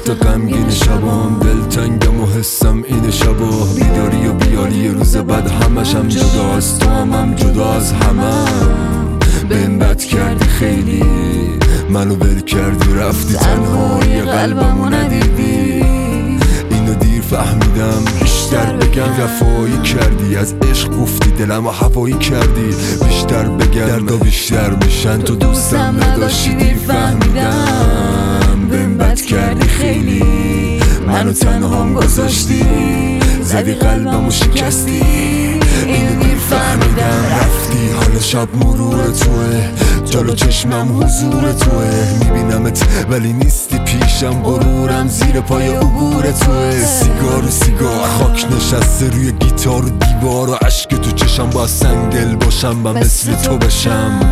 وقت غمگین شبام، دلتنگم و حسم این شبا، بیداری و بیالی روز بعد همش هم جداست، تو هم جدا از همم. بهم بد کردی خیلی، منو ول کردی رفتی، تنهایی قلبمو ندیدی. اینو دیر فهمیدم، بیشتر بگم رفایی کردی، از عشق گفتی دلمو هوایی کردی. بیشتر بگم دردا بیشتر میشن، تو دوستم نداشتی دیر فهمیدم. بهم بد کردی خیلی، منو تنهام گذاشتی، زدی قلبمو شکستی. اینو دیر فهمیدم رفتی، حالا شب مرور توه، جلو چشمم حضور توه. میبینمت ولی نیستی پیشم، غرورم زیر پای عبور توه. سیگار و سیگار خاک نشسته روی گیتار و دیوار، و عشق تو چشم با سنگدل باشم و مثل تو بشم.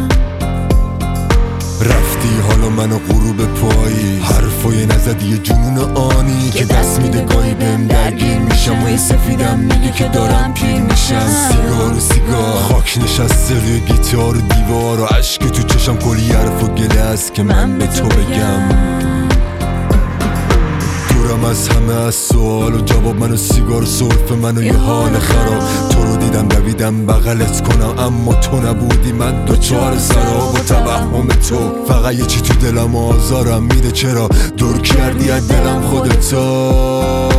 رفتی حالا منو غروب پایی، حرفای نزدی جنون آنی که دست میده گاهی بهم درگیر میشم، و یه سفیدم میگه که دارم پیر میشم. سیگار و سیگار خاک نشسته روی گیتار و دیوار، و عشق تو چشم کلی حرف و گله است که من به تو بگم. دورم از همه از سوال و جواب، منو سیگار سرفه منو یه حال خراب. تو رو دیدم دویدم بغلت کنم، اما تو نبودی، من دوچار سراب و توهم تو. فقط یه چی تو دلم آزارم میده، چرا دور کردی از دلم خودتا.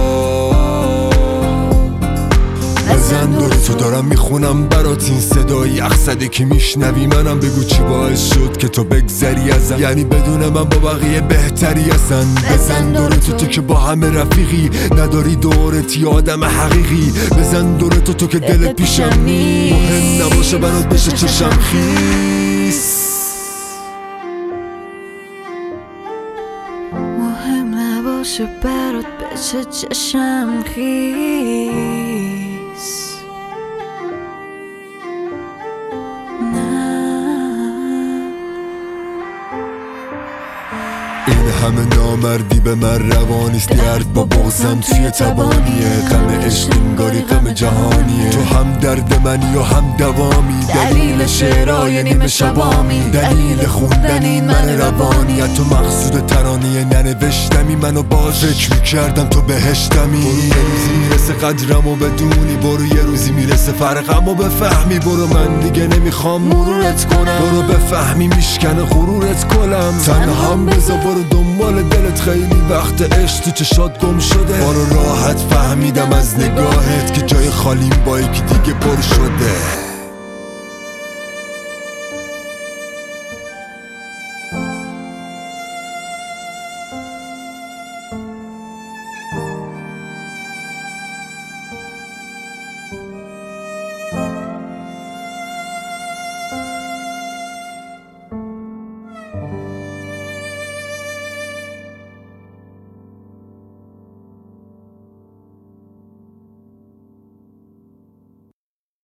بزن دور تو دارم میخونم برات این صدای یخزده که میشنوی منم. بگو چی باعث شد که تو بگذری ازم، یعنی بدون من با بقیه بهتری هستن. بزن دور تو که با همه رفیقی، نداری دورت یه آدم حقیقی. بزن دور تو که دلت پیشم نیست، مهم نباشه برات بشه چشم خیس. مهم نباشه برات بشه چشم خیس. این همه نامردی به من روانیست، درد با بغزم توی تبانیه. غم عشق انگاری غم جهانیه، تو هم درد منی و هم دوامی. دلیل شعرهای نیمه شبامی، دلیل خوندن این من روانی. تو مقصود ترانیه ننوشتمی، منو باش فکر میکردم تو بهشتمی. برو یه روزی میرسه قدرم و بدونی، برو یه روزی میرسه فرقم و بفهمی. برو من دیگه نمیخوام مرورت کنم، برو بفهمی میشکنه غرورت کلم. تنهام بذار برو دنبال دلت، خیلی وقت عشق تو چشات گم شده. برو راحت فهمیدم از نگاهت که جای خالیم با یکی دیگه پر شده.